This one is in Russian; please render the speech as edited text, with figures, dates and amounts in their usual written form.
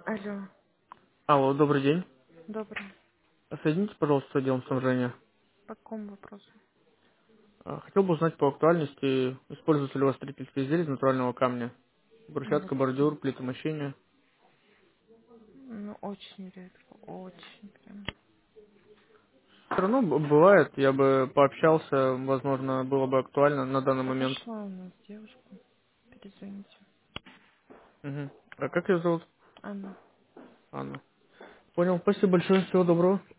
Алло, Алло, добрый день. добрый. Соедините, пожалуйста, с отделом снабжения. По какому вопросу? Хотел бы узнать по актуальности, используются ли у вас строительные изделия из натурального камня? Вот, Брусчатка, бордюр, плитомощение. ну, очень редко, очень прям. Все равно бывает, я бы пообщался, возможно, было бы актуально на данный Я момент. нашла у нас девушку. Перезвоните. Мгм. А как ее зовут? Анна. Анна. Понял, спасибо большое, всего доброго.